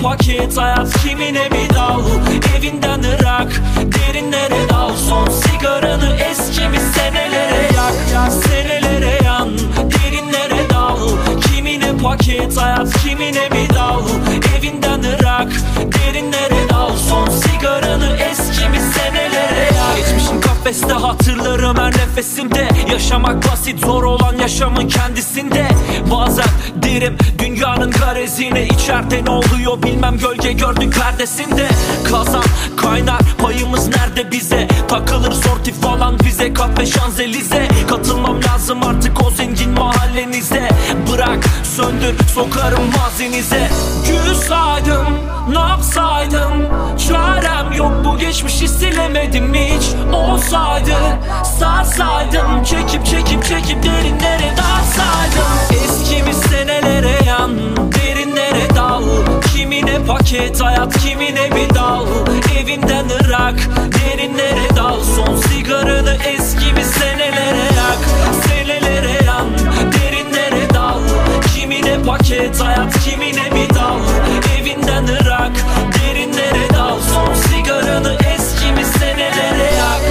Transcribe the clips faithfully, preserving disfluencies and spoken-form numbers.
paket hayat, kimine bir dal. Evinden Irak, derinlere dal. Son sigaranı eskimiş senelere yak. Senelere yan, derinlere dal. Kimine paket hayat, kimine bir dal. Evinden Irak, derinlere dal. Son sigaranı eskimiş senelere yak. Geçmişim kafeste, hatırlarım her nefesimde. Yaşamak basit, zor olan yaşamın kendisinde. Bazen derim dünyanın garezine, içeride ne oluyor bilmem, gölge gördük perdesinde. Kazan kaynar, payımız nerede bize? Takılır sortif falan bize, kahve şanzelize. Katılmam lazım artık o zengin mahallenize. Bırak söndür, sokarım mazinize. Gül saydım, ne yapsaydım? Çarem yok, bu geçmişi silemedim hiç. Olsaydı sarsaydım, çekip çekip çekip derinlere dalsaydım. Eskimiş senelere yan, derinlere dal. Kimine paket hayat, kimine bir dal. Evinden Irak, derinlere dal. Son sigaranı eskimiş senelere yak. Senelere yan, derinlere dal. Kimine paket hayat, kimine bir dal. Evinden Irak, derinlere dal. Son sigaranı eskimiş senelere yak.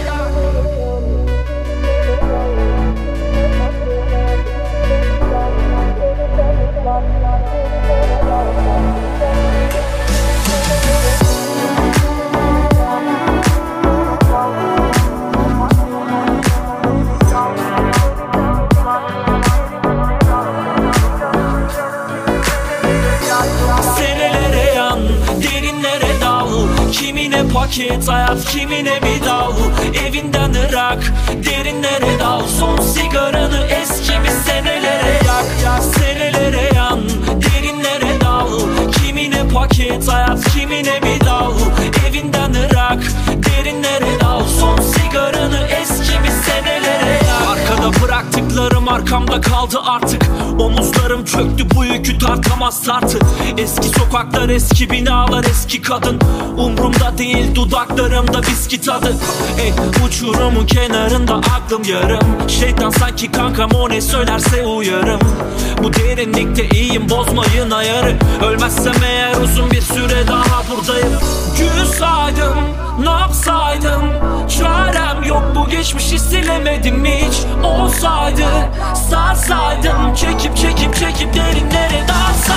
Senelere yan, derinlere dal. Kimine paket hayat, kimine bir dal. Evinden Irak, derinlere dal. Son sigaranı eskimiş senelere yak. Senelere yan, derinlere dal. Kimine paket hayat, kimine bir dal. Evinden Irak, derinlere dal. Son sigaranı eskimiş senelere yak. Arkada bıraktıklarım arkamda kaldı artık. Omuzlarım çöktü, bu yükü tartamaz tartı. Eski sokaklar, eski binalar, eski kadın. Umrumda değil, dudaklarımda viski tadı. Ey uçurumun kenarında aklım yarım. Şeytan sanki kankam, o ne söylerse uyarım. Bu derinlikte iyiyim, bozmayın ayarı. Ölmezsem eğer uzun bir süre daha buradayım. Gül saydım, ne yapsaydım? Çarem yok, bu geçmişi silemedim hiç. Olsaydı sarsaydım, çekip çekip çekip derinlere dalsaydım.